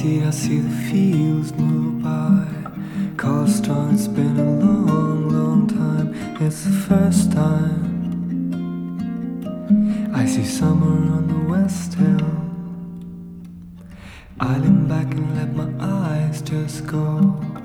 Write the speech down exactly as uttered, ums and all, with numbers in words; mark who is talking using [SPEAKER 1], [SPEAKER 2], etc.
[SPEAKER 1] see, I see the fields move by. Call strong, it's been a long, long time. It's the first time I see summer on the west hill. I lean back and let my eyes just go.